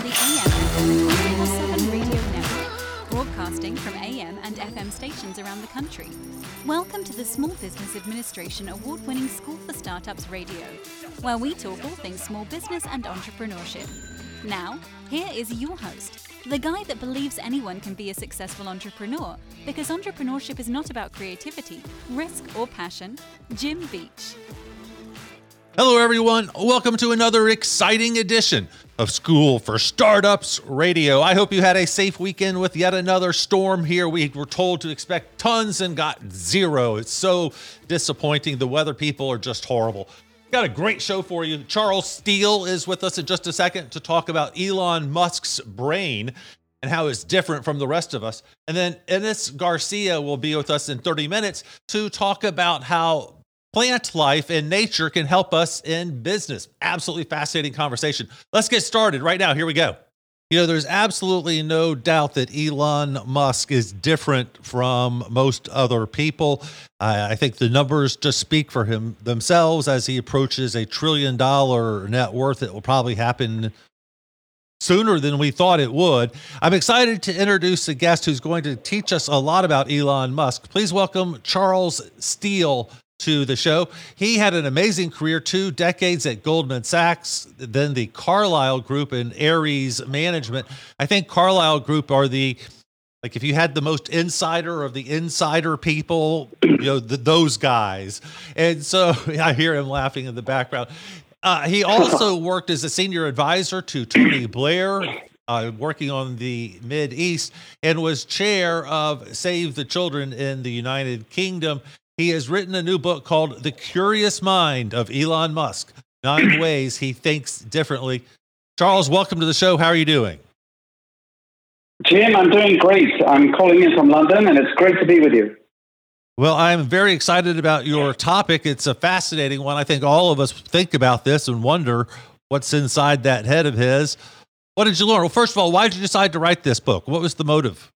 the AM and FM 24/7 radio network, broadcasting from AM and FM stations around the country. Welcome to the Small Business Administration award-winning School for Startups Radio, where we talk all things small business and entrepreneurship. Now, here is your host, the guy that believes anyone can be a successful entrepreneur, because entrepreneurship is not about creativity, risk, or passion, Jim Beach. Hello, everyone. Welcome to another exciting edition of School for Startups Radio. I hope you had a safe weekend with yet another storm here. We were told to expect tons and got zero. It's so disappointing. The weather people are just horrible. Got a great show for you. Charles Steele is with us in just a second to talk about Elon Musk's brain and how it's different from the rest of us. And then Enes Garcia will be with us in 30 minutes to talk about how plant life and nature can help us in business. Absolutely fascinating conversation. Let's get started right now. Here we go. You know, there's absolutely no doubt that Elon Musk is different from most other people. I think the numbers just speak for him themselves as he approaches $1 trillion net worth. It will probably happen sooner than we thought it would. I'm excited to introduce a guest who's going to teach us a lot about Elon Musk. Please welcome Charles Steele to the show. He had an amazing career, 2 decades at Goldman Sachs, then the Carlyle Group and Ares Management. I think Carlyle Group are like if you had the most insider of the insider people, you know, those guys. And so I hear him laughing in the background. He also worked as a senior advisor to Tony Blair, working on the Mideast, and was chair of Save the Children in the United Kingdom. He has written a new book called The Curious Mind of Elon Musk, 9 Ways He Thinks Differently. Charles, welcome to the show. How are you doing? Jim, I'm doing great. I'm calling in from London, and it's great to be with you. Well, I'm very excited about your topic. It's a fascinating one. I think all of us think about this and wonder what's inside that head of his. What did you learn? Well, first of all, why did you decide to write this book? What was the motive?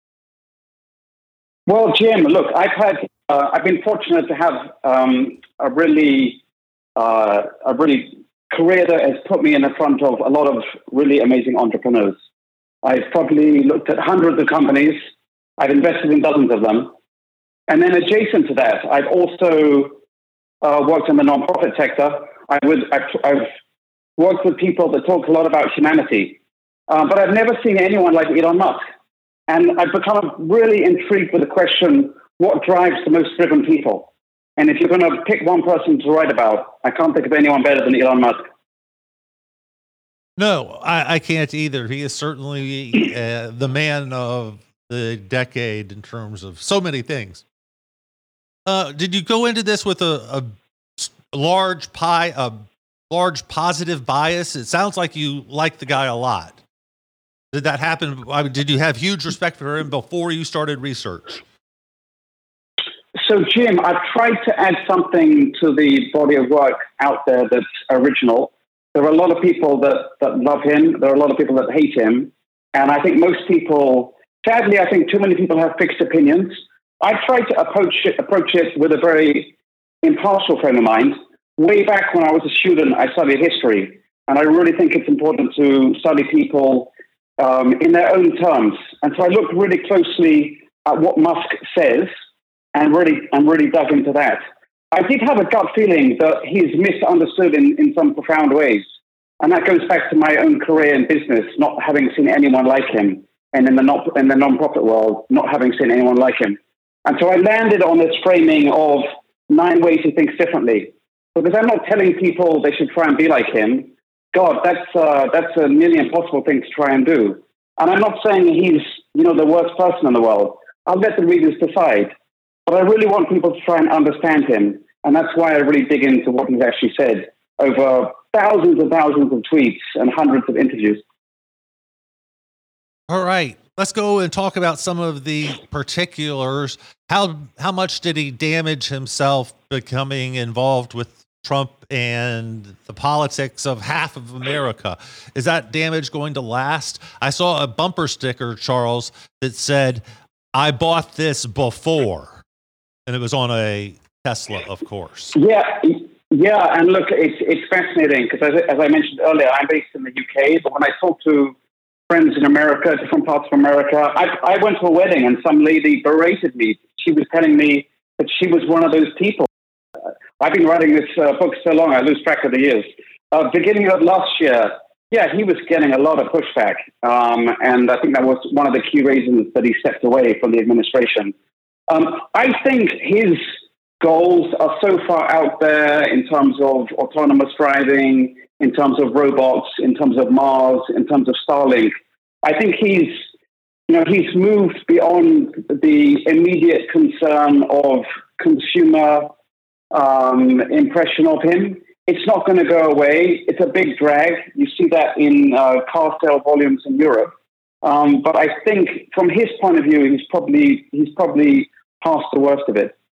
Well, Jim, look, I've been fortunate to have a really career that has put me in the front of a lot of really amazing entrepreneurs. I've probably looked at hundreds of companies. I've invested in dozens of them. And then adjacent to that, I've also worked in the nonprofit sector. I've worked with people that talk a lot about humanity. But I've never seen anyone like Elon Musk. And I've become really intrigued with the question, what drives the most driven people? And if you're going to pick one person to write about, I can't think of anyone better than Elon Musk. No, I can't either. He is certainly the man of the decade in terms of so many things. Did you go into this with a large positive bias? It sounds like you like the guy a lot. Did that happen? Did you have huge respect for him before you started research? So, Jim, I've tried to add something to the body of work out there that's original. There are a lot of people that love him. There are a lot of people that hate him. And I think most people, sadly, I think too many people have fixed opinions. I've tried to approach it with a very impartial frame of mind. Way back when I was a student, I studied history. And I really think it's important to study people in their own terms. And so I looked really closely at what Musk says and really dug into that. I did have a gut feeling that he's misunderstood in some profound ways. And that goes back to my own career in business, not having seen anyone like him, and in the nonprofit world, not having seen anyone like him. And so I landed on this framing of 9 ways he thinks differently. Because I'm not telling people they should try and be like him. God, that's a nearly impossible thing to try and do. And I'm not saying he's, the worst person in the world. I'll let the readers decide. But I really want people to try and understand him. And that's why I really dig into what he's actually said over thousands and thousands of tweets and hundreds of interviews. All right. Let's go and talk about some of the particulars. How much did he damage himself becoming involved with Trump and the politics of half of America? Is that damage going to last? I saw a bumper sticker, Charles, that said, "I bought this before." And it was on a Tesla, of course. Yeah. And look, it's fascinating because as I mentioned earlier, I'm based in the UK, but when I talk to friends in America, different parts of America. I went to a wedding and some lady berated me. She was telling me that she was one of those people. I've been writing this book so long, I lose track of the years. Beginning of last year, he was getting a lot of pushback. And I think that was one of the key reasons that he stepped away from the administration. I think his goals are so far out there in terms of autonomous driving, in terms of robots, in terms of Mars, in terms of Starlink. I think he's moved beyond the immediate concern of consumer impression of him. It's not going to go away. It's a big drag. You see that in car sale volumes in Europe. But I think from his point of view, he's probably past the worst of it.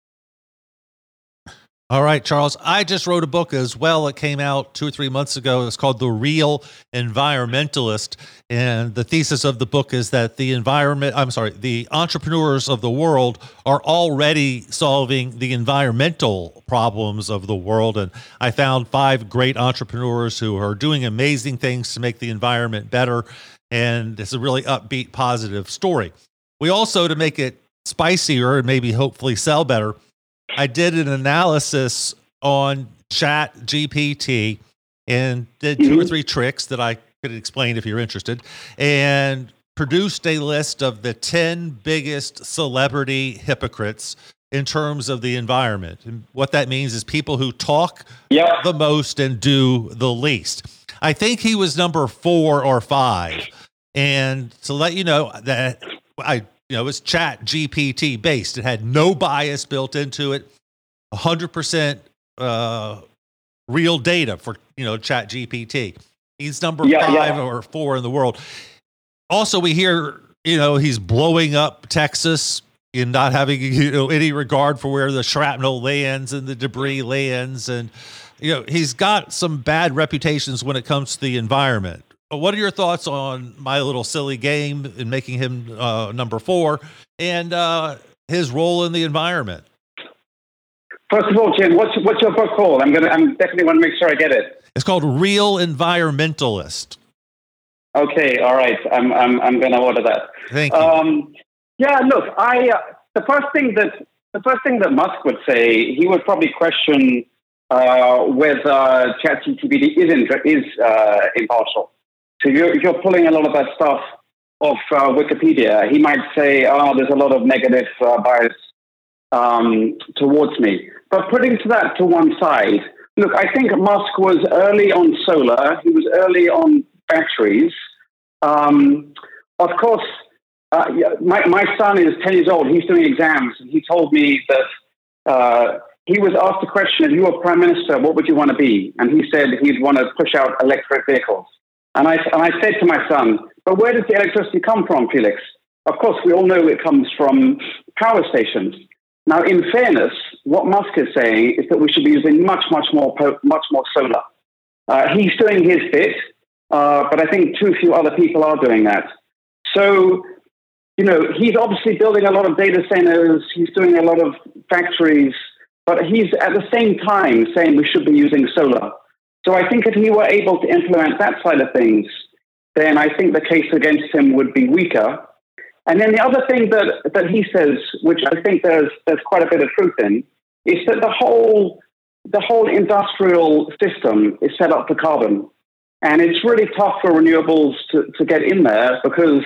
All right, Charles, I just wrote a book as well. It came out 2 or 3 months ago. It's called The Real Environmentalist. And the thesis of the book is that the entrepreneurs of the world are already solving the environmental problems of the world. And I found 5 great entrepreneurs who are doing amazing things to make the environment better. And it's a really upbeat, positive story. We also, to make it spicier and maybe hopefully sell better, I did an analysis on ChatGPT and did 2 or 3 tricks that I could explain if you're interested, and produced a list of the 10 biggest celebrity hypocrites in terms of the environment. And what that means is people who talk the most and do the least. I think he was number 4 or 5. And to let you know that it was ChatGPT based. It had no bias built into it. 100% real data for ChatGPT. He's number 5 or 4 in the world. Also, we hear he's blowing up Texas and not having any regard for where the shrapnel lands and the debris lands, and he's got some bad reputations when it comes to the environment. What are your thoughts on my little silly game in making him number 4 and his role in the environment? First of all, Jim, what's your book called? I'm definitely want to make sure I get it. It's called Real Environmentalist. Okay, all right. I'm going to order that. Thank you. Look, the first thing that Musk would say, he would probably question whether ChatGPT is impartial. So if you're pulling a lot of that stuff off Wikipedia, he might say, there's a lot of negative bias towards me. But putting that to one side, look, I think Musk was early on solar. He was early on batteries. Of course, my son is 10 years old. He's doing exams. And he told me that he was asked a question, if you were prime minister, what would you want to be? And he said he'd want to push out electric vehicles. And I said to my son, but where does the electricity come from, Felix? Of course, we all know it comes from power stations. Now, in fairness, what Musk is saying is that we should be using much more solar. He's doing his bit, but I think too few other people are doing that. So, he's obviously building a lot of data centers. He's doing a lot of factories, but he's at the same time saying we should be using solar. So I think if he were able to implement that side of things, then I think the case against him would be weaker. And then the other thing that he says, which I think there's quite a bit of truth in, is that the whole industrial system is set up for carbon. And it's really tough for renewables to get in there because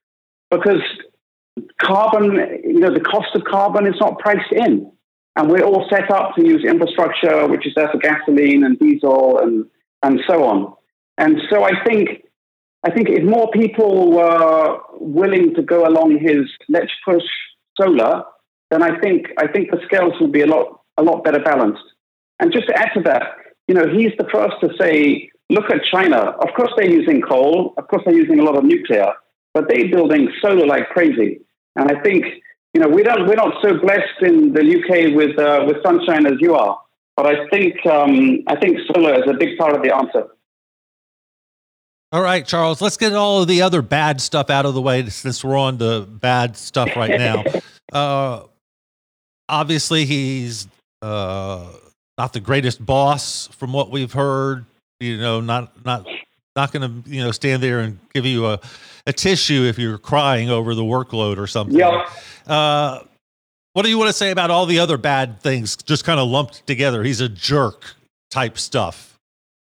carbon, the cost of carbon is not priced in. And we're all set up to use infrastructure, which is there for gasoline and diesel and so on. And so I think if more people were willing to go along his let's push solar, then I think the scales would be a lot better balanced. And just to add to that, he's the first to say, look at China. Of course they're using coal. Of course they're using a lot of nuclear, but they're building solar like crazy. And I think we're not so blessed in the UK with sunshine as you are, but I think solar is a big part of the answer. All right, Charles, let's get all of the other bad stuff out of the way since we're on the bad stuff right now. Obviously, he's not the greatest boss from what we've heard. Not Not going to, stand there and give you a tissue if you're crying over the workload or something. Yeah. What do you want to say about all the other bad things just kind of lumped together? He's a jerk type stuff.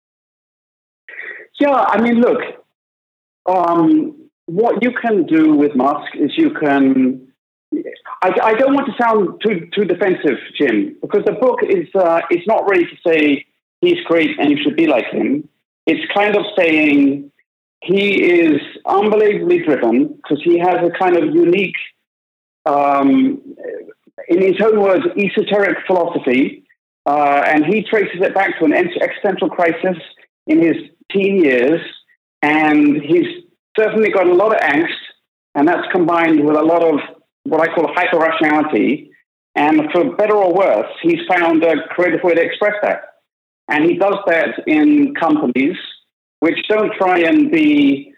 Yeah, I mean, look, what you can do with Musk is you can... I don't want to sound too defensive, Jim, because the book is it's not ready to say he's great and you should be like him. It's kind of saying he is unbelievably driven because he has a kind of unique... in his own words, esoteric philosophy, and he traces it back to an existential crisis in his teen years, and he's certainly got a lot of angst, and that's combined with a lot of what I call hyper-rationality, and for better or worse, he's found a creative way to express that. And he does that in companies which don't try and be...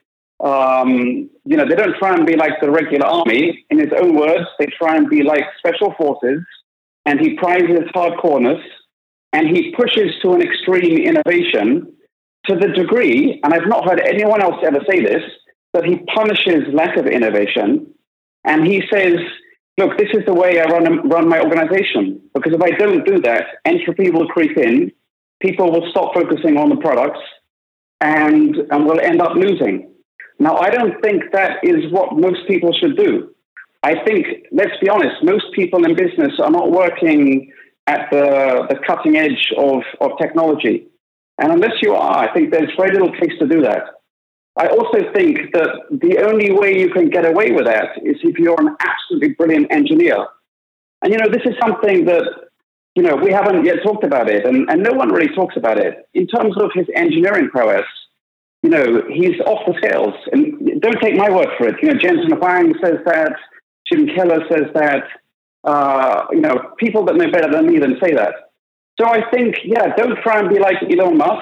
they don't try and be like the regular army. In his own words, they try and be like special forces, and he prizes hardcoreness, and he pushes to an extreme innovation to the degree, and I've not heard anyone else ever say this, that he punishes lack of innovation, and he says, look, this is the way I run my organization, because if I don't do that, entropy will creep in, people will stop focusing on the products, and we'll end up losing. Now, I don't think that is what most people should do. I think, let's be honest, most people in business are not working at the cutting edge of technology. And unless you are, I think there's very little case to do that. I also think that the only way you can get away with that is if you're an absolutely brilliant engineer. And, this is something that, we haven't yet talked about it, and no one really talks about it. In terms of his engineering prowess, he's off the scales. And don't take my word for it. Jensen Huang says that. Jim Keller says that. People that know better than me then say that. So I think, don't try and be like Elon Musk.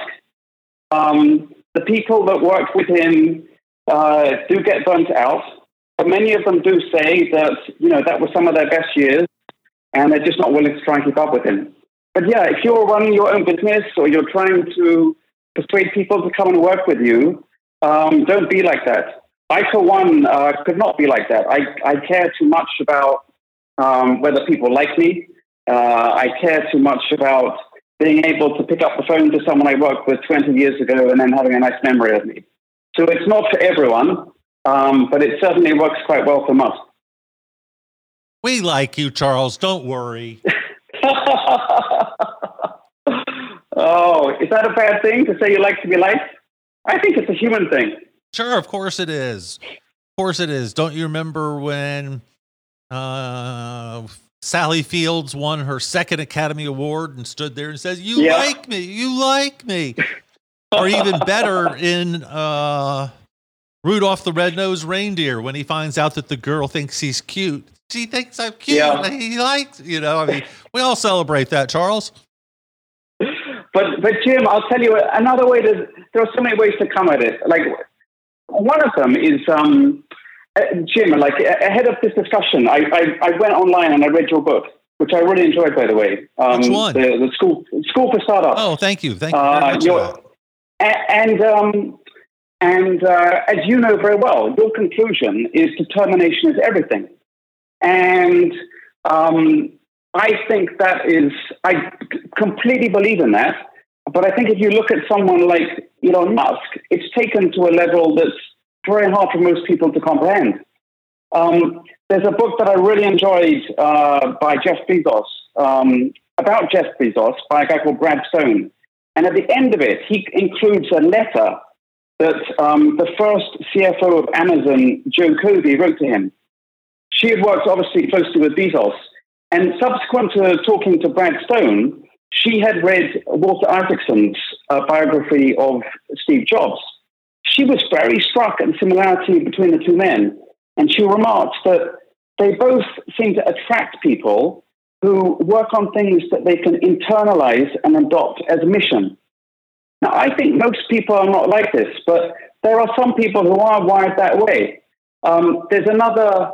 The people that work with him do get burnt out. But many of them do say that, that was some of their best years, and they're just not willing to try and keep up with him. But if you're running your own business or you're trying to persuade people to come and work with you, don't be like that. I, for one, could not be like that. I care too much about whether people like me. I care too much about being able to pick up the phone to someone I worked with 20 years ago and then having a nice memory of me. So it's not for everyone, but it certainly works quite well for us. We like you, Charles. Don't worry. Oh, is that a bad thing to say you like to be liked? I think it's a human thing. Sure, of course it is. Of course it is. Don't you remember when Sally Fields won her second Academy Award and stood there and says, you like me, you like me. Or even better in Rudolph the Red-Nosed Reindeer, when he finds out that the girl thinks he's cute. She thinks I'm cute. Yeah. He likes, we all celebrate that, Charles. But Jim, I'll tell you another way there are so many ways to come at it. Like, one of them is, Jim, like ahead of this discussion, I went online and I read your book, which I really enjoyed, by the way. Which one? The School for Startups. Oh, thank you. Thank you very much for that. And as you know very well, your conclusion is determination is everything. And I think I completely believe in that. But I think if you look at someone like Elon Musk, it's taken to a level that's very hard for most people to comprehend. There's a book that I really enjoyed by Jeff Bezos, about Jeff Bezos, by a guy called Brad Stone. And at the end of it, he includes a letter that the first CFO of Amazon, Joe Covey, wrote to him. She had worked obviously closely with Bezos. And subsequent to talking to Brad Stone, she had read Walter Isaacson's biography of Steve Jobs. She was very struck at the similarity between the two men. And she remarked that they both seem to attract people who work on things that they can internalize and adopt as a mission. Now, I think most people are not like this, but there are some people who are wired that way. There's another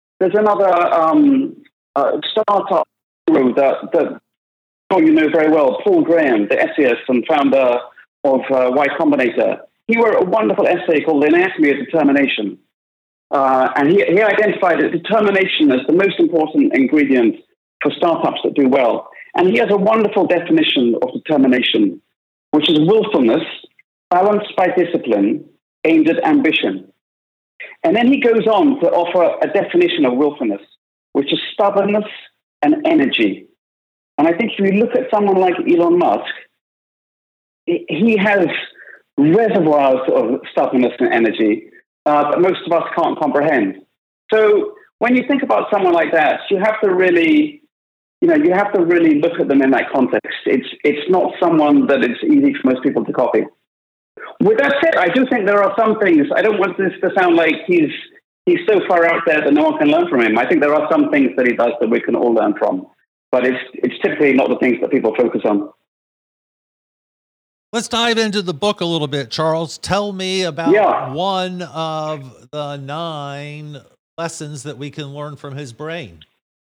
startup that you know very well, Paul Graham, the essayist and founder of Y Combinator. he wrote a wonderful essay called The Anatomy of Determination. And he identified that determination as the most important ingredient for startups that do well. And he has a wonderful definition of determination, which is willfulness, balanced by discipline, aimed at ambition. And then he goes on to offer a definition of willfulness, which is stubbornness and energy. And I think if you look at someone like Elon Musk, he has reservoirs of stubbornness and energy that most of us can't comprehend. So when you think about someone like that, you have to really look at them in that context. It's not someone that it's easy for most people to copy. With that said, I do think there are some things. I don't want this to sound like he's so far out there that no one can learn from him. I think there are some things that he does that we can all learn from, but it's typically not the things that people focus on. Let's dive into the book a little bit, Charles. Tell me about one of the 9 lessons that we can learn from his brain.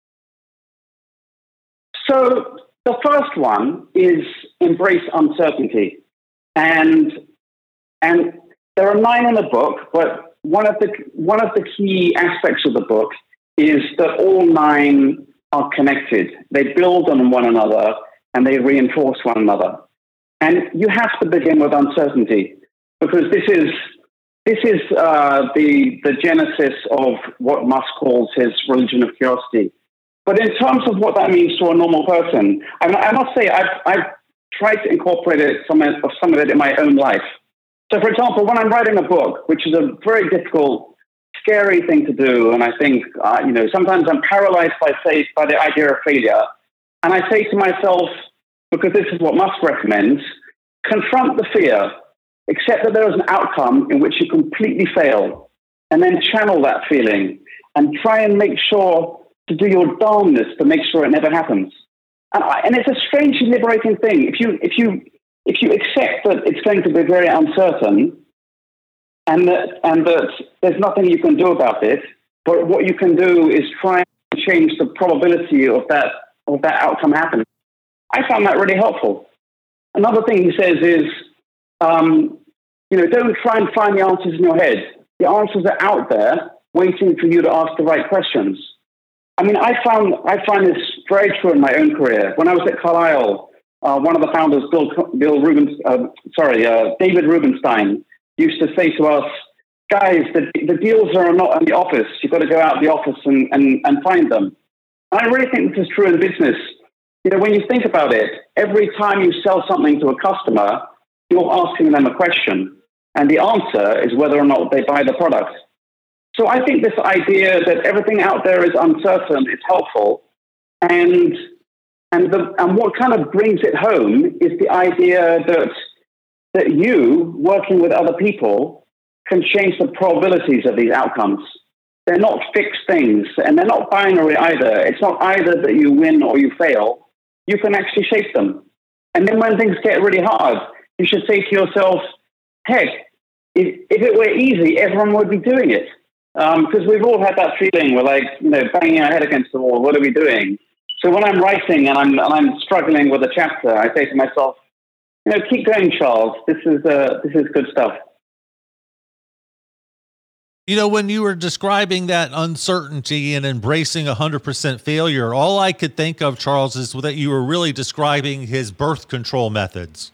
So the first one is embrace uncertainty. And there are 9 in the book, but one of the key aspects of the book is that all 9 are connected. They build on one another and they reinforce one another. And you have to begin with uncertainty, because this is the genesis of what Musk calls his religion of curiosity. But in terms of what that means to a normal person, I must say I've tried to incorporate some of it in my own life. So, for example, when I'm writing a book, which is a very difficult, scary thing to do, and I think sometimes I'm paralyzed by the idea of failure, and I say to myself, because this is what Musk recommends, confront the fear, accept that there is an outcome in which you completely fail, and then channel that feeling and try and make sure to do your darndest to make sure it never happens. And it's a strangely liberating thing. If you accept that it's going to be very uncertain and that there's nothing you can do about it, but what you can do is try and change the probability of that outcome happening. I found that really helpful. Another thing he says is, don't try and find the answers in your head. The answers are out there waiting for you to ask the right questions. I mean, I find this very true in my own career. When I was at Carlyle, one of the founders, David Rubenstein, used to say to us, guys, the deals are not in the office. You've got to go out of the office and find them. And I really think this is true in business. When you think about it, every time you sell something to a customer, you're asking them a question. And the answer is whether or not they buy the product. So I think this idea that everything out there is uncertain is helpful. And what kind of brings it home is the idea that you, working with other people, can change the probabilities of these outcomes. They're not fixed things, and they're not binary either. It's not either that you win or you fail. You can actually shape them. And then when things get really hard, you should say to yourself, heck, if it were easy, everyone would be doing it. Because we've all had that feeling, we're like, banging our head against the wall, what are we doing? So when I'm writing and I'm struggling with a chapter, I say to myself, keep going, Charles. This is good stuff. When you were describing that uncertainty and embracing 100% failure, all I could think of, Charles, is that you were really describing his birth control methods.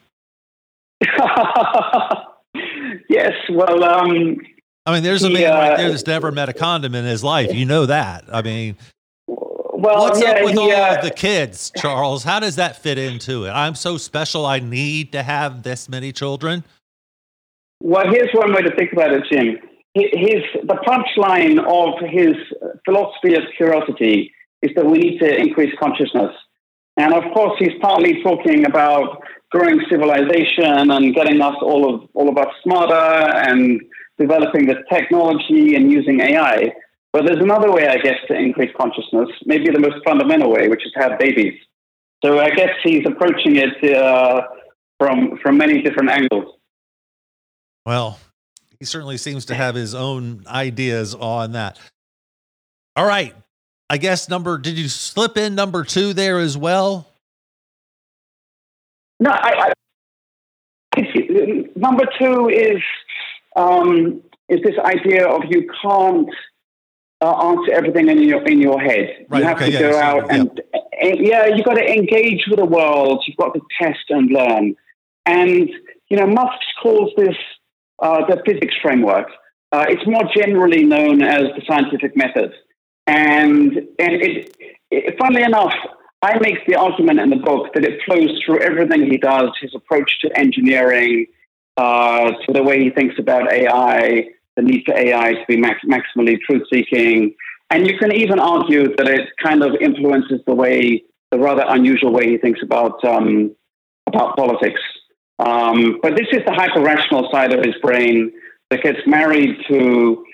Yes, well, there's a man right there that's never met a condom in his life. You know that. What's up with all of the kids, Charles? How does that fit into it? I'm so special, I need to have this many children. Well, here's one way to think about it, Jim. The punchline of his philosophy of curiosity is that we need to increase consciousness. And of course, he's partly talking about growing civilization and getting us all of us smarter and developing the technology and using AI. But there's another way, I guess, to increase consciousness, maybe the most fundamental way, which is to have babies. So I guess he's approaching it from many different angles. Well, he certainly seems to have his own ideas on that. All right. I guess did you slip in number 2 there as well? No, the Number two is this idea of you can't answer everything in your head. Right, you have to go out and you've got to engage with the world. You've got to test and learn. And Musk calls this the physics framework. It's more generally known as the scientific method. And it, funnily enough, I make the argument in the book that it flows through everything he does, his approach to engineering, to the way he thinks about AI, the need for AI to be maximally truth-seeking. And you can even argue that it kind of influences the rather unusual way he thinks about politics. But this is the hyper-rational side of his brain that gets married to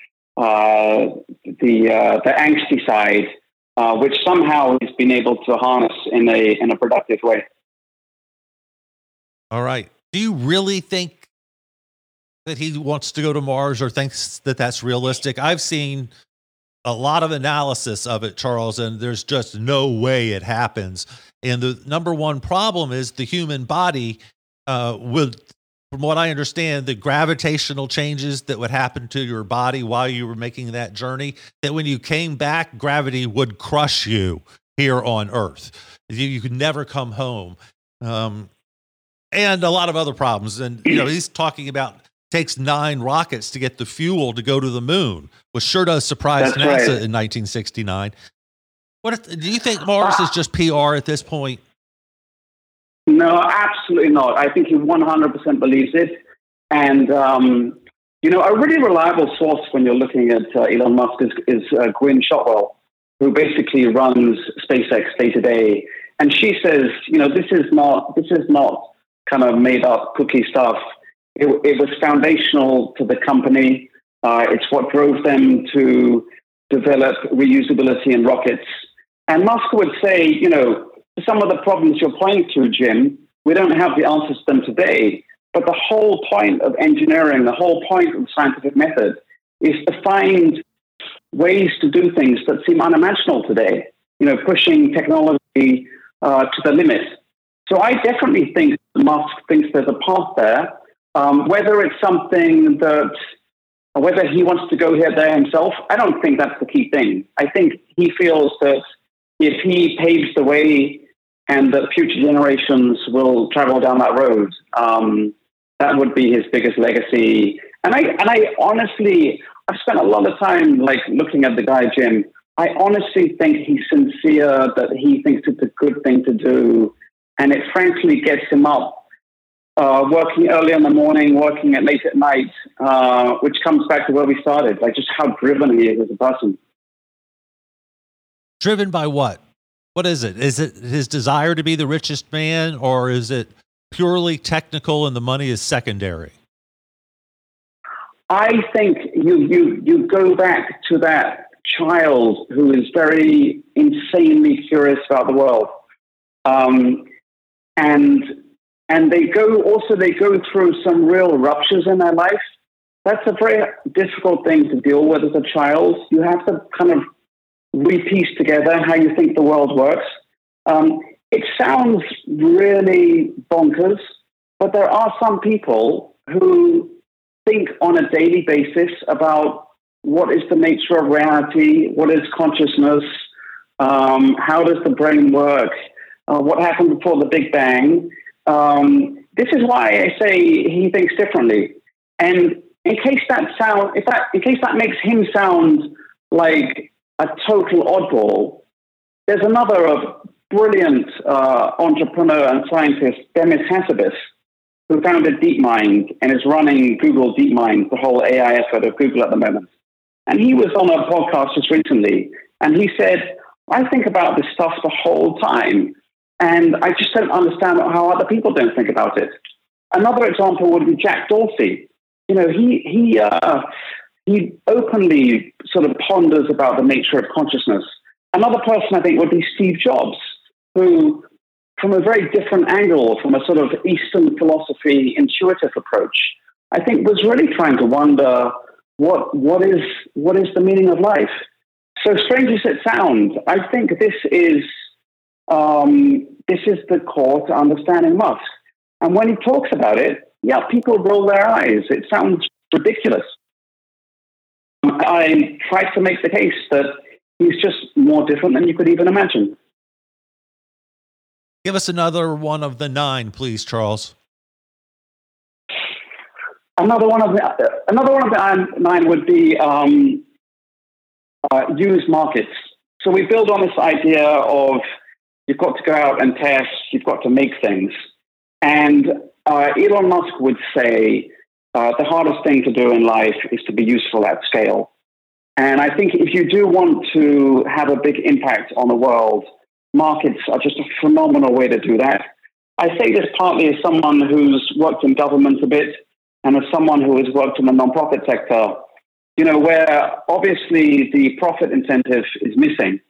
the angsty side, which somehow he's been able to harness in a productive way. All right. Do you really think that he wants to go to Mars or thinks that that's realistic? I've seen a lot of analysis of it, Charles, and there's just no way it happens. And the number one problem is the human body would, from what I understand, the gravitational changes that would happen to your body while you were making that journey, that when you came back, gravity would crush you here on Earth. You could never come home. And a lot of other problems. And, he's talking about takes 9 rockets to get the fuel to go to the moon, which sure does surprise NASA in 1969. Do you think Mars is just PR at this point? No, absolutely not. I think he 100% believes it. And, a really reliable source when you're looking at Elon Musk is Gwynne Shotwell, who basically runs SpaceX day to day. And she says, this is not kind of made up cookie stuff. It was foundational to the company. It's what drove them to develop reusability in rockets. And Musk would say, some of the problems you're pointing to, Jim, we don't have the answers to them today. But the whole point of engineering, the whole point of the scientific method is to find ways to do things that seem unimaginable today, pushing technology to the limit. So I definitely think Musk thinks there's a path there. Whether it's something that, whether he wants to go there himself, I don't think that's the key thing. I think he feels that if he paves the way and that future generations will travel down that road, that would be his biggest legacy. And I honestly, I've spent a lot of time looking at the guy, Jim. I honestly think he's sincere, that he thinks it's a good thing to do. And it frankly gets him up, working early in the morning, working at late at night, which comes back to where we started, just how driven he is as a person. Driven by what? What is it? Is it his desire to be the richest man, or is it purely technical and the money is secondary? I think you go back to that child who is very insanely curious about the world. And they go through some real ruptures in their life. That's a very difficult thing to deal with as a child. You have to kind of repiece together how you think the world works. It sounds really bonkers, but there are some people who think on a daily basis about what is the nature of reality, what is consciousness, how does the brain work, what happened before the Big Bang. This is why I say he thinks differently. And in case that makes him sound like a total oddball, there's another brilliant entrepreneur and scientist, Demis Hassabis, who founded DeepMind and is running Google DeepMind, the whole AI effort of Google at the moment. And he was on a podcast just recently, and he said, I think about this stuff the whole time, and I just don't understand how other people don't think about it. Another example would be Jack Dorsey. He openly sort of ponders about the nature of consciousness. Another person, I think, would be Steve Jobs, who, from a very different angle, from a sort of Eastern philosophy, intuitive approach, I think was really trying to wonder what is the meaning of life. So strange as it sounds, I think this is the core to understanding Musk. And when he talks about it, yeah, people roll their eyes. It sounds ridiculous. I tried to make the case that he's just more different than you could even imagine. Give us another one of the 9, please, Charles. Another one of the 9 would be use markets. So we build on this idea of you've got to go out and test, you've got to make things. And Elon Musk would say the hardest thing to do in life is to be useful at scale. And I think if you do want to have a big impact on the world, markets are just a phenomenal way to do that. I say this partly as someone who's worked in government a bit and as someone who has worked in the nonprofit sector, you know, where obviously the profit incentive is missing.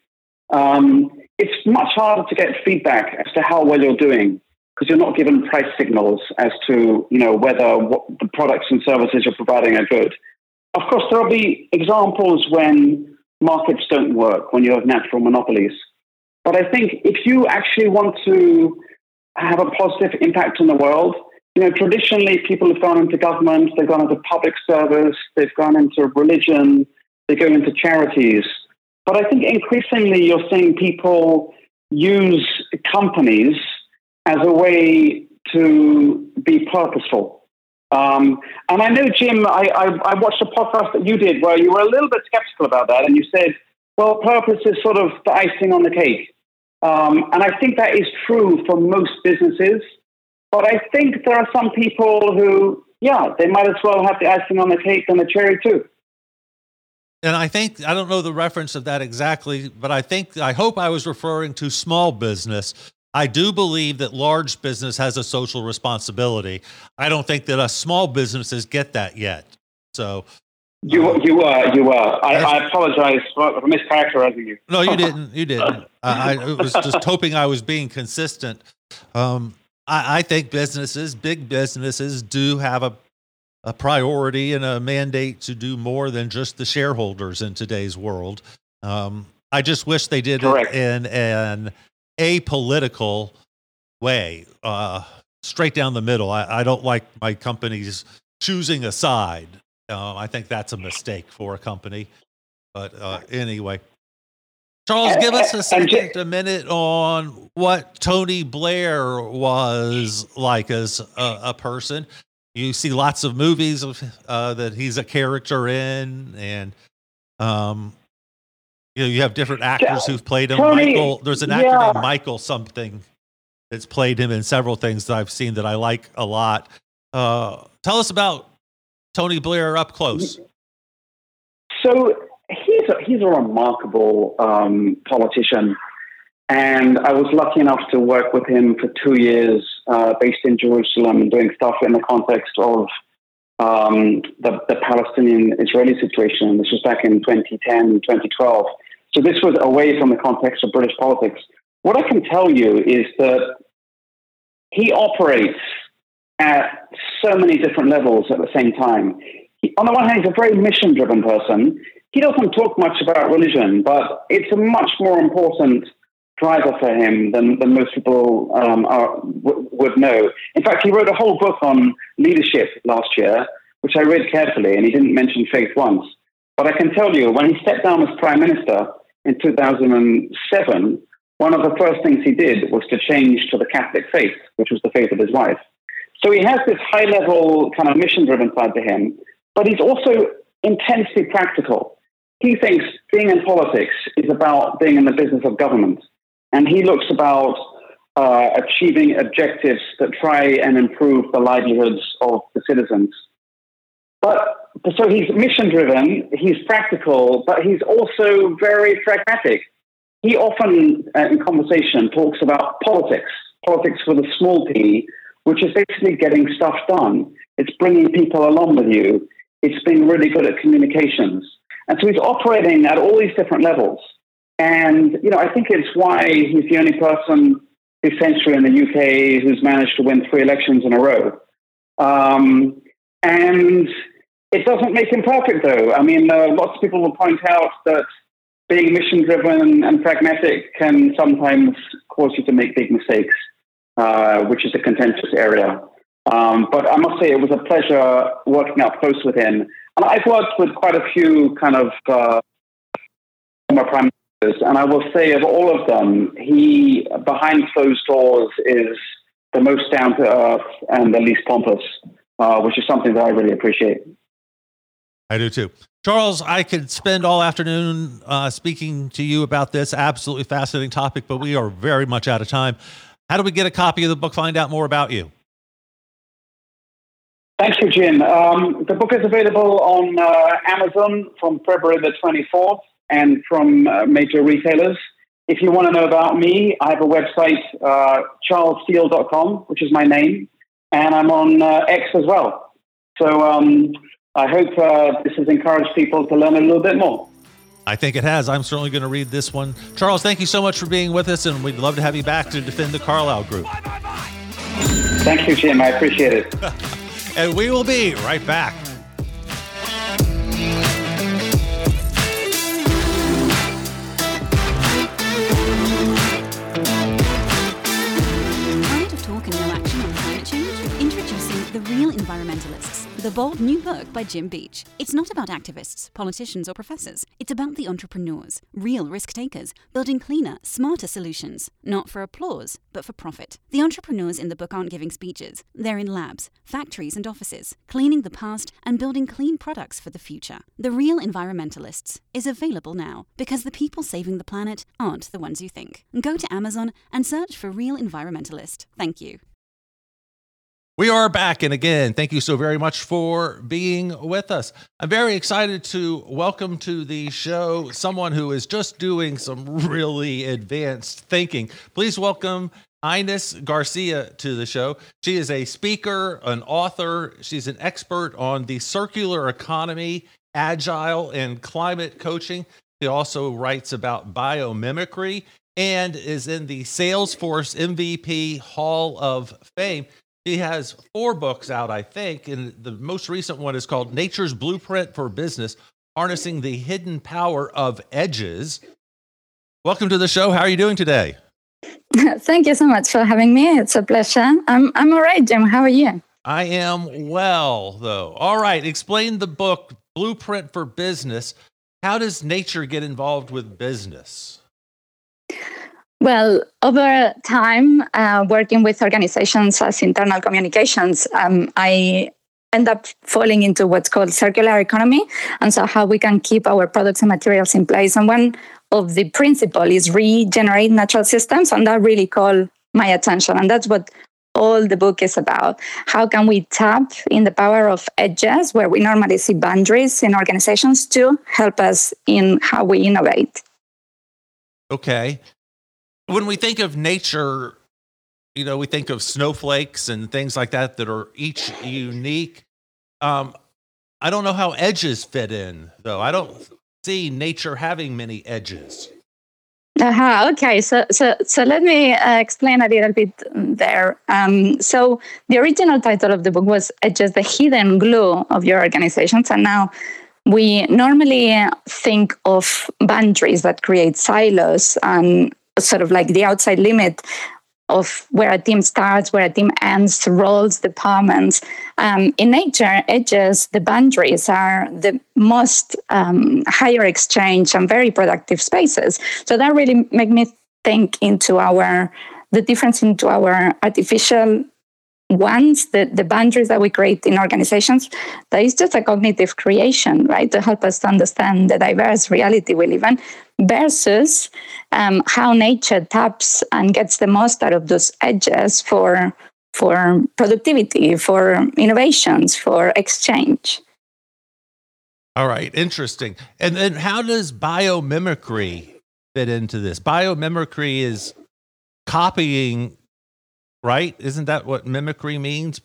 It's much harder to get feedback as to how well you're doing because you're not given price signals as to, you know, whether what the products and services you're providing are good. Of course, there will be examples when markets don't work, when you have natural monopolies. But I think if you actually want to have a positive impact on the world, you know, traditionally people have gone into government, they've gone into public service, they've gone into religion, they go into charities. But I think increasingly you're seeing people use companies as a way to be purposeful. And I know, Jim, I watched a podcast that you did where you were a little bit skeptical about that. And you said, well, purpose is sort of the icing on the cake. And I think that is true for most businesses. But I think there are some people who, yeah, they might as well have the icing on the cake than the cherry too. And I think, I don't know the reference of that exactly, but I hope I was referring to small business. I do believe that large business has a social responsibility. I don't think that us small businesses get that yet. So you were. I apologize for mischaracterizing you. No, you didn't. You didn't. I was just hoping I was being consistent. I think big businesses do have a priority and a mandate to do more than just the shareholders in today's world. I just wish they did Correct. it in an apolitical way, straight down the middle. I don't like my companies choosing a side. I think that's a mistake for a company. But anyway, Charles, give us a minute on what Tony Blair was like as a person. You see lots of movies that he's a character in, and you have different actors who've played him. Tony, there's an actor named Michael something that's played him in several things that I've seen that I like a lot. Tell us about Tony Blair up close. So he's a remarkable politician, and I was lucky enough to work with him for 2 years, based in Jerusalem, doing stuff in the context of the Palestinian-Israeli situation. This was back in 2010, 2012. So this was away from the context of British politics. What I can tell you is that he operates at so many different levels at the same time. On the one hand, he's a very mission-driven person. He doesn't talk much about religion, but it's a much more important driver for him than most people would know. In fact, he wrote a whole book on leadership last year, which I read carefully, and he didn't mention faith once. But I can tell you, when he stepped down as prime minister in 2007, one of the first things he did was to change to the Catholic faith, which was the faith of his wife. So he has this high-level kind of mission-driven side to him, but he's also intensely practical. He thinks being in politics is about being in the business of government, and he looks about achieving objectives that try and improve the livelihoods of the citizens. So he's mission-driven, he's practical, but he's also very pragmatic. He often, in conversation, talks about politics with a small p, which is basically getting stuff done. It's bringing people along with you. It's being really good at communications. And so he's operating at all these different levels. And, I think it's why he's the only person essentially in the UK who's managed to win 3 elections in a row. And it doesn't make him perfect, though. I mean, lots of people will point out that being mission-driven and pragmatic can sometimes cause you to make big mistakes, which is a contentious area. But I must say it was a pleasure working up close with him. And I've worked with quite a few kind of former prime ministers, and I will say of all of them, he, behind closed doors, is the most down to earth and the least pompous, which is something that I really appreciate. I do too. Charles, I could spend all afternoon speaking to you about this absolutely fascinating topic, but we are very much out of time. How do we get a copy of the book, find out more about you? Thanks, Eugene. The book is available on Amazon from February the 24th and from major retailers. If you want to know about me, I have a website, charlessteele.com, which is my name, and I'm on X as well. So I hope this has encouraged people to learn a little bit more. I think it has. I'm certainly going to read this one. Charles, thank you so much for being with us, and we'd love to have you back to defend the Carlyle Group. Thank you, Jim. I appreciate it. And we will be right back. Tired of talk and no action on climate change? Introducing The Real Environmentalists, the bold new book by Jim Beach. It's not about activists, politicians, or professors. It's about the entrepreneurs, real risk takers, building cleaner, smarter solutions. Not for applause, but for profit. The entrepreneurs in the book aren't giving speeches. They're in labs, factories, and offices, cleaning the past and building clean products for the future. The Real Environmentalists is available now because the people saving the planet aren't the ones you think. Go to Amazon and search for Real Environmentalist. Thank you. We are back, and again, thank you so very much for being with us. I'm very excited to welcome to the show someone who is just doing some really advanced thinking. Please welcome Ines Garcia to the show. She is a speaker, an author. She's an expert on the circular economy, agile, and climate coaching. She also writes about biomimicry and is in the Salesforce MVP Hall of Fame. She has 4 books out, I think, and the most recent one is called Nature's Blueprint for Business, Harnessing the Hidden Power of Edges. Welcome to the show. How are you doing today? Thank you so much for having me. It's a pleasure. I'm all right, Jim. How are you? I am well, though. All right. Explain the book, Blueprint for Business. How does nature get involved with business? Well, over time, working with organizations as internal communications, I end up falling into what's called circular economy, and so how we can keep our products and materials in place. And one of the principles is regenerate natural systems, and that really caught my attention. And that's what all the book is about. How can we tap in the power of edges, where we normally see boundaries in organizations, to help us in how we innovate? Okay. When we think of nature, we think of snowflakes and things like that that are each unique. I don't know how edges fit in, though. I don't see nature having many edges. Okay, so let me explain a little bit there. So the original title of the book was Edges, the Hidden Glue of Your Organizations. And now we normally think of boundaries that create silos and sort of like the outside limit of where a team starts, where a team ends, roles, departments. In nature, edges, the boundaries are the most higher exchange and very productive spaces. So that really made me think into the difference into our artificial ones, the boundaries that we create in organizations. That is just a cognitive creation, right, to help us to understand the diverse reality we live in, versus how nature taps and gets the most out of those edges for productivity, for innovations, for exchange. All right, interesting. And then how does biomimicry fit into this? Biomimicry is copying, right? Isn't that what mimicry means?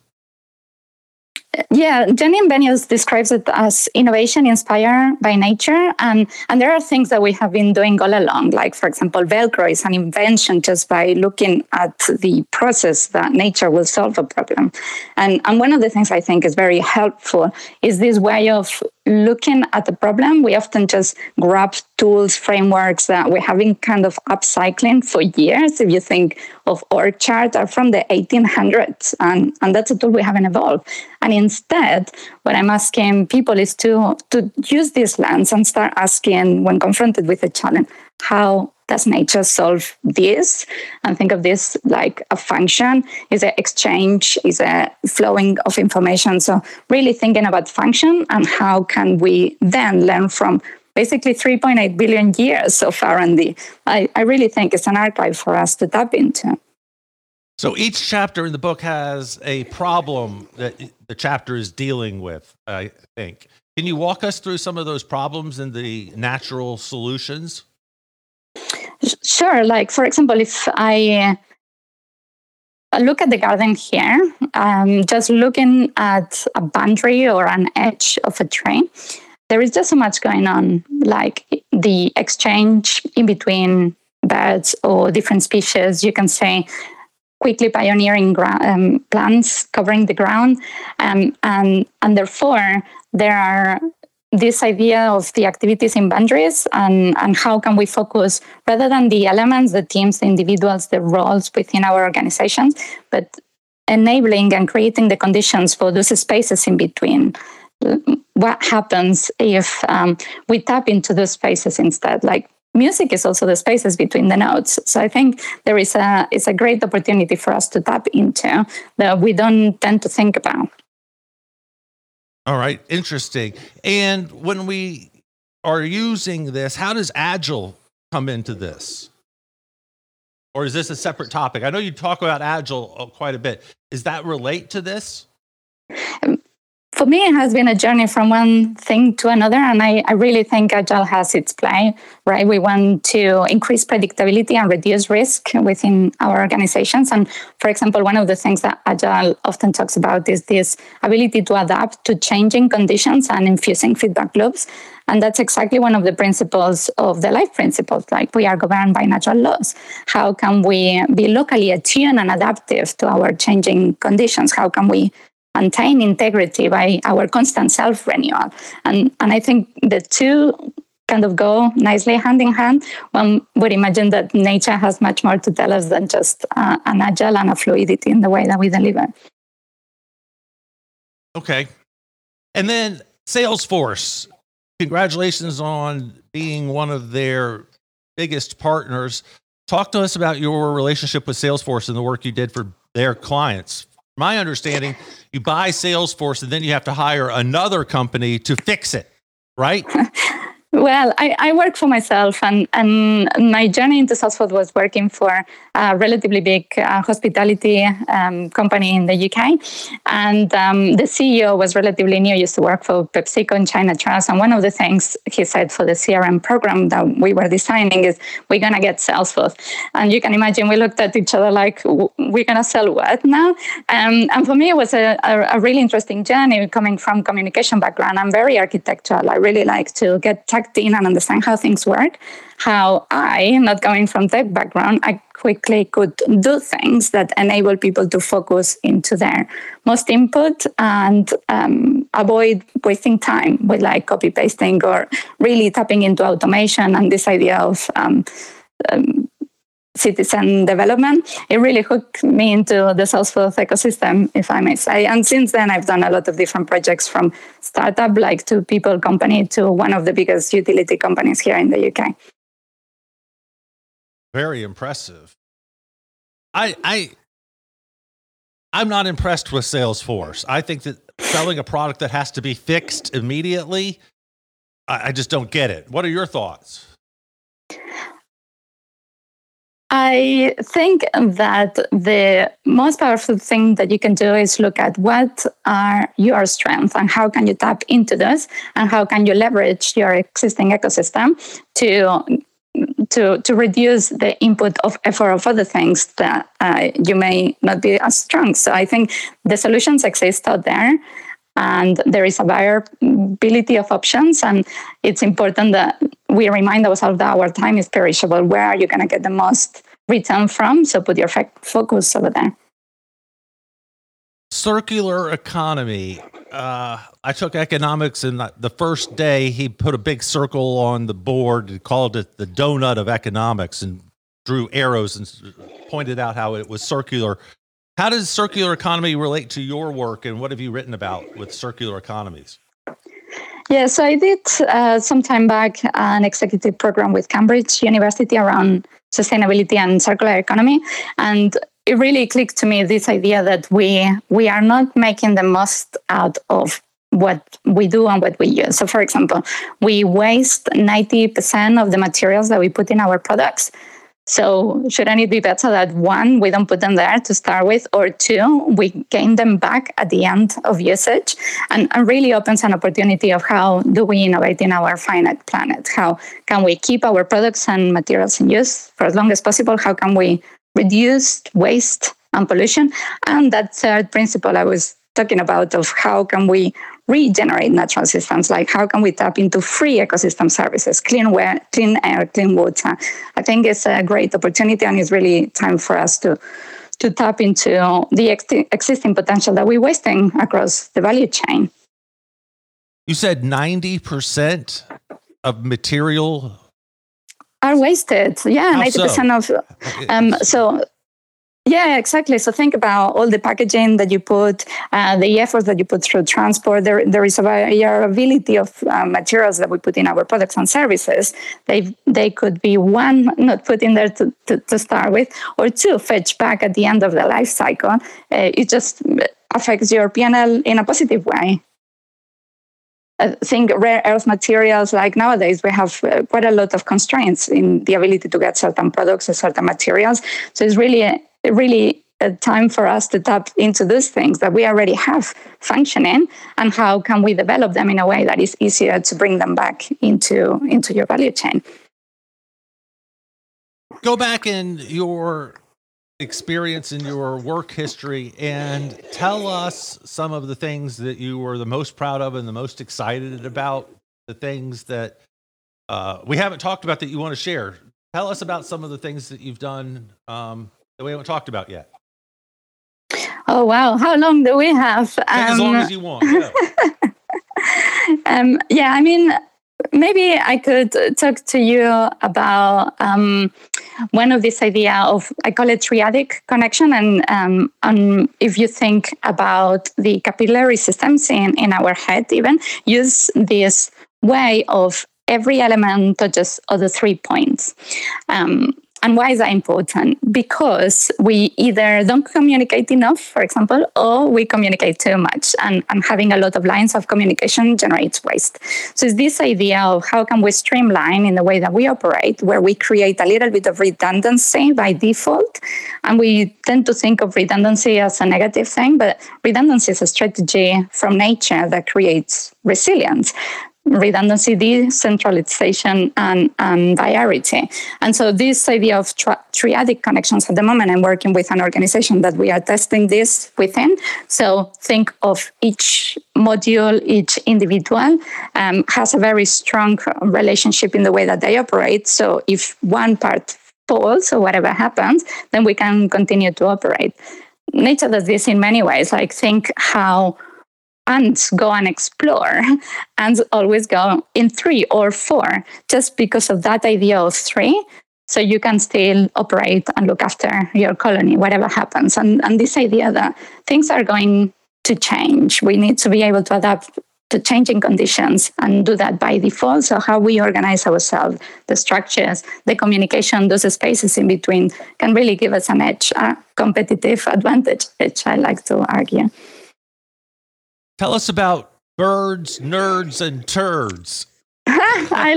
Yeah, Janine Benyus describes it as innovation inspired by nature. And there are things that we have been doing all along, like, for example, Velcro is an invention just by looking at the process that nature will solve a problem. And one of the things I think is very helpful is this way of looking at the problem, we often just grab tools, frameworks that we have been kind of upcycling for years. If you think of org chart, are from the 1800s, and that's a tool we haven't evolved. And instead, what I'm asking people is to use this lens and start asking, when confronted with a challenge, how does nature solve this? And think of this like a function, is an exchange, is a flowing of information. So really thinking about function and how can we then learn from basically 3.8 billion years of R&D. I really think it's an archive for us to tap into. So each chapter in the book has a problem that the chapter is dealing with, I think. Can you walk us through some of those problems and the natural solutions? Sure. Like, for example, if I look at the garden here, just looking at a boundary or an edge of a tree, there is just so much going on, like the exchange in between birds or different species. You can say quickly pioneering plants covering the ground, and therefore there are this idea of the activities in boundaries and how can we focus rather than the elements, the teams, the individuals, the roles within our organizations, but enabling and creating the conditions for those spaces in between. What happens if we tap into those spaces instead? Like music is also the spaces between the notes. So I think there is it's a great opportunity for us to tap into that we don't tend to think about. All right, interesting. And when we are using this, how does Agile come into this? Or is this a separate topic? I know you talk about Agile quite a bit. Does that relate to this? For me, it has been a journey from one thing to another, and I really think Agile has its play, right? We want to increase predictability and reduce risk within our organizations. And for example, one of the things that Agile often talks about is this ability to adapt to changing conditions and infusing feedback loops. And that's exactly one of the principles of the life principles, like we are governed by natural laws. How can we be locally attuned and adaptive to our changing conditions? How can we maintain integrity by our constant self-renewal? And I think the two kind of go nicely hand in hand. One would imagine that nature has much more to tell us than just an agile and a fluidity in the way that we deliver. Okay. And then Salesforce, congratulations on being one of their biggest partners. Talk to us about your relationship with Salesforce and the work you did for their clients. My understanding, you buy Salesforce and then you have to hire another company to fix it, right? Well, I work for myself, and my journey into Salesforce was working for a relatively big hospitality company in the UK. And the CEO was relatively new, used to work for PepsiCo and China Trust. And one of the things he said for the CRM program that we were designing is, we're going to get Salesforce. And you can imagine we looked at each other like, we're going to sell what now? And for me, it was a really interesting journey coming from communication background. I'm very architectural. I really like to get in and understand how things work, how I, not coming from tech background, I quickly could do things that enable people to focus into their most input and avoid wasting time with like copy pasting or really tapping into automation and this idea of citizen development. It really hooked me into the Salesforce ecosystem, if I may say. And since then, I've done a lot of different projects, from startup, like to people company, to one of the biggest utility companies here in the UK. Very impressive. I'm not impressed with Salesforce. I think that selling a product that has to be fixed immediately, I just don't get it. What are your thoughts? I think that the most powerful thing that you can do is look at what are your strengths and how can you tap into those, and how can you leverage your existing ecosystem to reduce the input of effort of other things that you may not be as strong. So I think the solutions exist out there, and there is a variability of options, and it's important that we remind ourselves that our time is perishable. Where are you going to get the most return from? So put your focus over there. Circular economy. I took economics, and the first day he put a big circle on the board and called it the donut of economics and drew arrows and pointed out how it was circular. How does circular economy relate to your work, and what have you written about with circular economies? Yeah, so I did some time back an executive program with Cambridge University around sustainability and circular economy. And it really clicked to me, this idea that we are not making the most out of what we do and what we use. So for example, we waste 90% of the materials that we put in our products. So shouldn't it be better that one, we don't put them there to start with, or two, we gain them back at the end of usage, and really opens an opportunity of how do we innovate in our finite planet? How can we keep our products and materials in use for as long as possible? How can we reduce waste and pollution? And that third principle I was talking about of how can we regenerate natural systems, like how can we tap into free ecosystem services, clean air, clean water. I think it's a great opportunity, and it's really time for us to tap into the existing potential that we're wasting across the value chain. You said 90% of material are wasted. Yeah, how 90% so? Yeah, exactly. So think about all the packaging that you put, the efforts that you put through transport. There is a variability of materials that we put in our products and services. They could be one, not put in there to start with, or two, fetch back at the end of the life cycle. It just affects your P&L in a positive way. I think rare earth materials, like nowadays, we have quite a lot of constraints in the ability to get certain products or certain materials. So it's really a time for us to tap into those things that we already have functioning, and how can we develop them in a way that is easier to bring them back into your value chain. Go back in your experience in your work history and tell us some of the things that you were the most proud of and the most excited about, the things that we haven't talked about that you want to share. Tell us about some of the things that you've done that we haven't talked about yet. Oh, wow. How long do we have? As long as you want. Yeah, I mean, maybe I could talk to you about one of this idea of, I call it triadic connection. And if you think about the capillary systems in our head, even use this way of every element touches other 3 points. And why is that important? Because we either don't communicate enough, for example, or we communicate too much. And having a lot of lines of communication generates waste. So it's this idea of how can we streamline in the way that we operate, where we create a little bit of redundancy by default. And we tend to think of redundancy as a negative thing, but redundancy is a strategy from nature that creates resilience. Redundancy, decentralization, and variety. And so this idea of triadic connections, at the moment, I'm working with an organization that we are testing this within. So think of each module, each individual has a very strong relationship in the way that they operate. So if one part falls or whatever happens, then we can continue to operate. Nature does this in many ways. Like think how ants go and explore. Ants always go in 3 or 4, just because of that idea of 3. So you can still operate and look after your colony, whatever happens. And this idea that things are going to change. We need to be able to adapt to changing conditions and do that by default. So how we organize ourselves, the structures, the communication, those spaces in between can really give us an edge, a competitive advantage, which I like to argue. Tell us about birds, nerds, and turds. I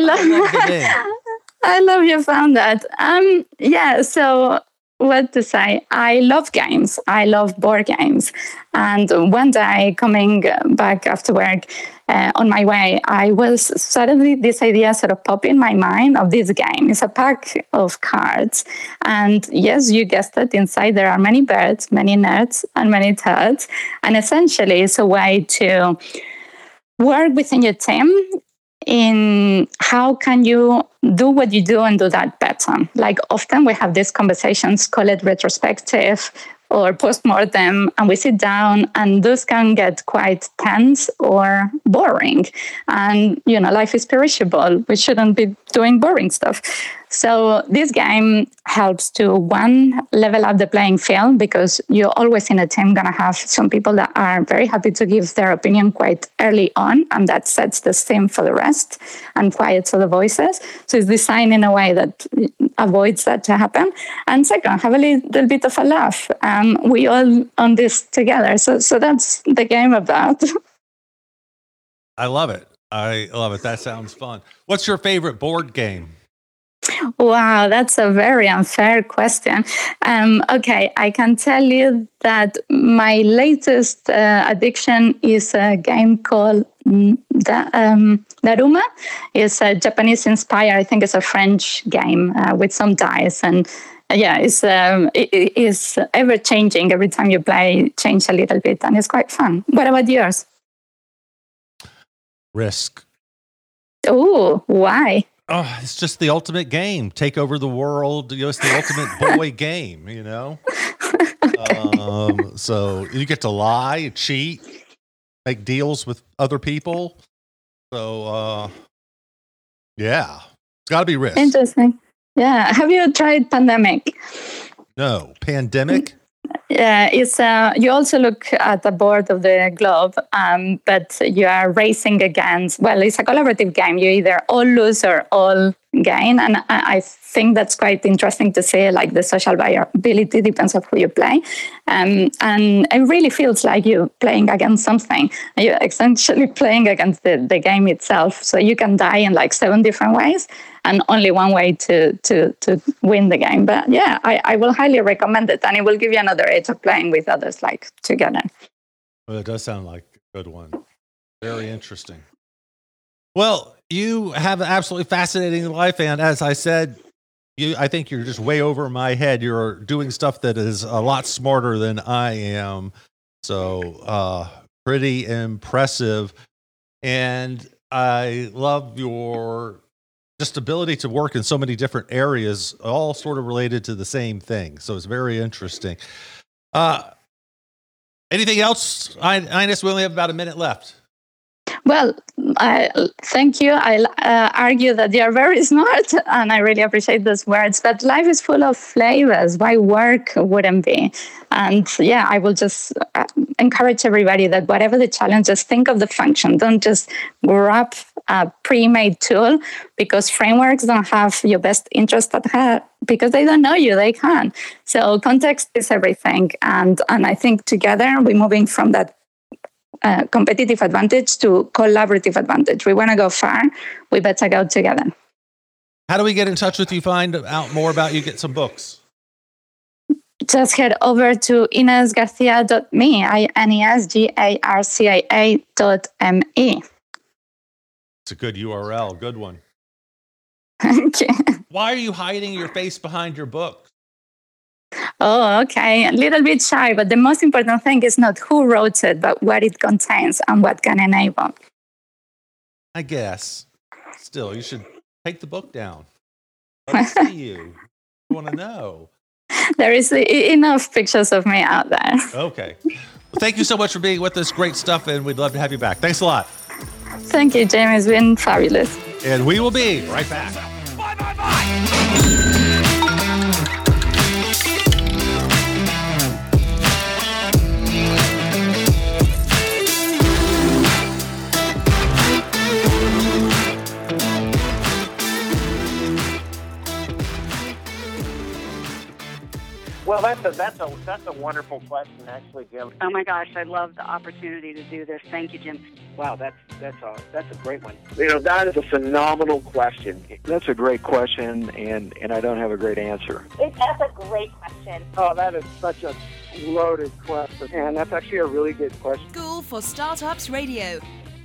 love you found that. Yeah, so what to say? I love games. I love board games. And one day coming back after work on my way, I was suddenly this idea sort of popped in my mind of this game. It's a pack of cards. And yes, you guessed it, inside there are many birds, many nerds, and many turds. And essentially it's a way to work within your team in how can you do what you do and do that better. Like often we have these conversations, call it retrospective, or postmortem, and we sit down, and those can get quite tense or boring. And, life is perishable. We shouldn't be doing boring stuff. So this game helps to, one, level up the playing field, because you're always in a team going to have some people that are very happy to give their opinion quite early on, and that sets the scene for the rest and quiets all the voices. So it's designed in a way that avoids that to happen. And second, have a little bit of a laugh. We all on this together. So that's the game about. I love it. That sounds fun. What's your favorite board game? Wow, that's a very unfair question. Okay, I can tell you that my latest addiction is a game called Daruma. It's a Japanese inspired, I think it's a French game with some dice. And it is ever changing. Every time you play, change a little bit, and it's quite fun. What about yours? Risk. Oh, why? Oh, it's just the ultimate game. Take over the world. It's the ultimate boy game, Okay. So you get to lie, cheat, make deals with other people. So, it's got to be Risk. Interesting. Yeah. Have you tried Pandemic? No. Pandemic? Yeah, it's you also look at the board of the globe, but you are racing against, it's a collaborative game. You either all lose or all gain. And I think that's quite interesting to see, like the social viability depends on who you play. And it really feels like you're playing against something. You're essentially playing against the game itself. So you can die in like 7 different ways, and only one way to win the game. But yeah, I will highly recommend it, and it will give you another edge of playing with others like together. Well, it does sound like a good one. Very interesting. Well, you have an absolutely fascinating life, and as I said, I think you're just way over my head. You're doing stuff that is a lot smarter than I am. So pretty impressive. And I love your just ability to work in so many different areas, all sort of related to the same thing. So it's very interesting. Anything else, Ines? We only have about a minute left. Well, thank you. I argue that you are very smart, and I really appreciate those words. But life is full of flavors. Why work wouldn't be? And yeah, I will just encourage everybody that whatever the challenge is, think of the function. Don't just grab a pre-made tool, because frameworks don't have your best interest at heart, because they don't know you. They can't. So context is everything. And I think together we're moving from that competitive advantage to collaborative advantage. We want to go far. We better go together. How do we get in touch with you, find out more about you, get some books? Just head over to InesGarcia.me, InesGarcia.me. It's a good URL, good one. Thank you. Why are you hiding your face behind your book? Oh, okay. A little bit shy, but the most important thing is not who wrote it, but what it contains and what can enable. I guess. Still, you should take the book down. Let me see you. I want to know. There is enough pictures of me out there. Okay. Well, thank you so much for being with us. Great stuff, and we'd love to have you back. Thanks a lot. Thank you, Jamie. It's been fabulous. And we will be right back. Bye, bye, bye. Well, that's a wonderful question, actually, Jim. Oh my gosh, I love the opportunity to do this. Thank you, Jim. Wow, that's a great one. That is a phenomenal question. That's a great question, and I don't have a great answer. That's a great question. Oh, that is such a loaded question, and that's actually a really good question. School for Startups Radio.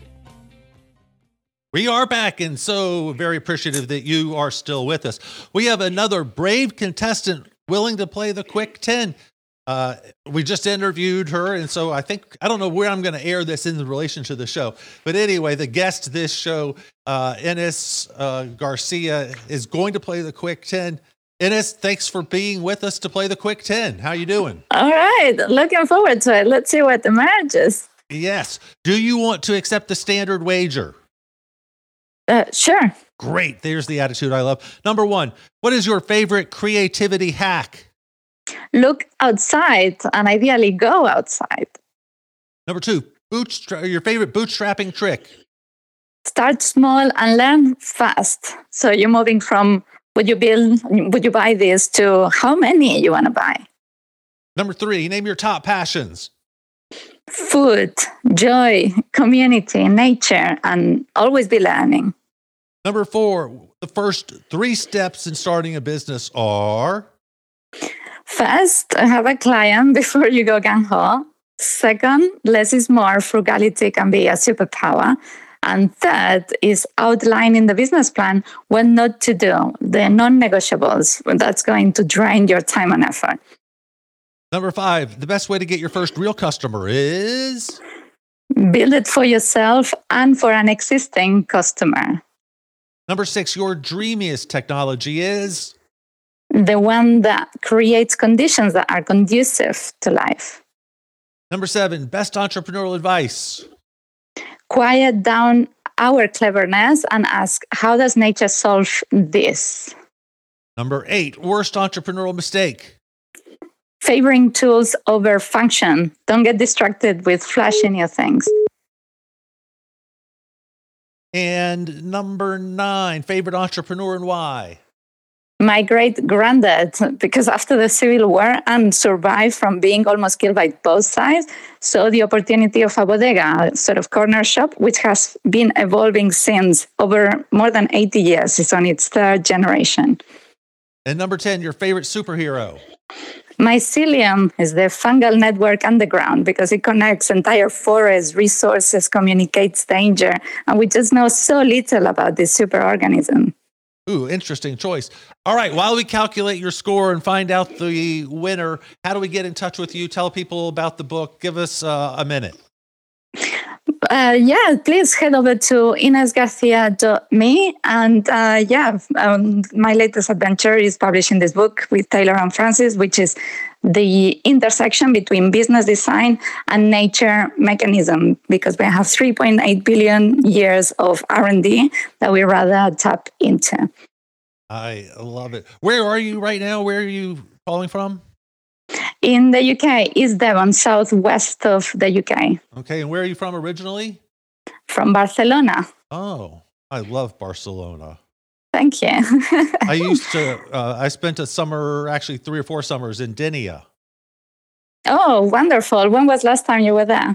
We are back, and so very appreciative that you are still with us. We have another brave contestant willing to play the quick 10. We just interviewed her, and so I don't know where I'm going to air this in relation to the show. But anyway, the guest this show, Ines Garcia, is going to play the quick 10. Ines, thanks for being with us to play the Quick 10. How you doing? All right. Looking forward to it. Let's see what emerges. Yes. Do you want to accept the standard wager? Sure. Great. There's the attitude I love. Number 1, what is your favorite creativity hack? Look outside and ideally go outside. Number 2, your favorite bootstrapping trick? Start small and learn fast. So you're moving from would you buy this to how many you want to buy. Number 3, name your top passions. Food, joy, community, nature, and always be learning. Number 4, the first 3 steps in starting a business are? First, have a client before you go gung-ho. Second, less is more. Frugality can be a superpower. And third is outlining the business plan what not to do, the non-negotiables. That's going to drain your time and effort. Number 5, the best way to get your first real customer is? Build it for yourself and for an existing customer. Number 6, your dreamiest technology is? The one that creates conditions that are conducive to life. Number 7, best entrepreneurial advice? Quiet down our cleverness and ask, how does nature solve this? Number 8, worst entrepreneurial mistake? Favoring tools over function. Don't get distracted with flashy new things. And number 9, favorite entrepreneur and why? My great granddad, because after the Civil War and survived from being almost killed by both sides, saw the opportunity of a bodega, a sort of corner shop, which has been evolving since over more than 80 years. It's on its 3rd generation. And number 10, your favorite superhero? Mycelium is the fungal network underground because it connects entire forests, resources, communicates danger, and we just know so little about this superorganism. Ooh, interesting choice. All right, while we calculate your score and find out the winner, how do we get in touch with you? Tell people about the book. Give us a minute. Please head over to inesgarcia.me. And my latest adventure is publishing this book with Taylor and Francis, which is the intersection between business design and nature mechanism, because we have 3.8 billion years of R&D that we rather tap into. I love it. Where are you right now? Where are you calling from? In the UK, East Devon, southwest of the UK. Okay, and where are you from originally? From Barcelona. Oh, I love Barcelona. Thank you. I spent a summer, actually 3 or 4 summers in Denia. Oh, wonderful. When was last time you were there?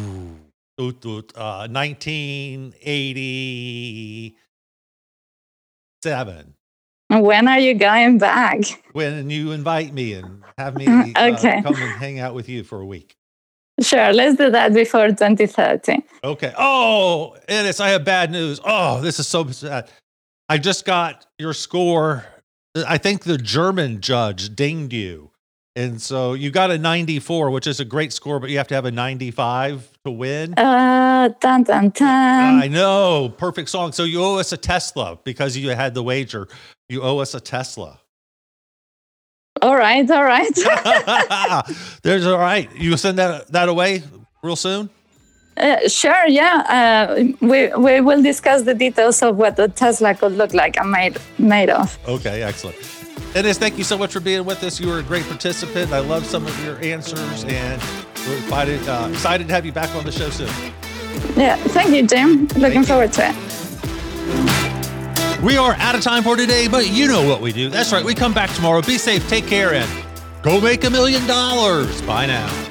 1987. When are you going back? When you invite me and have me come and hang out with you for a week. Sure, let's do that before 2030. Okay. Oh, Ines, I have bad news. Oh, this is so sad. I just got your score. I think the German judge dinged you. And so you got a 94, which is a great score, but you have to have a 95 to win. Dun, dun, dun. I know. Perfect song. So you owe us a Tesla because you had the wager. You owe us a Tesla. All right. There's all right. You send that away real soon? Sure, yeah. We will discuss the details of what the Tesla could look like and made of. Okay, excellent. Ines, thank you so much for being with us. You were a great participant. I love some of your answers, and we're excited to have you back on the show soon. Yeah, thank you, Jim. Looking forward to it. We are out of time for today, but you know what we do. That's right. We come back tomorrow. Be safe, take care, and go make $1 million. Bye now.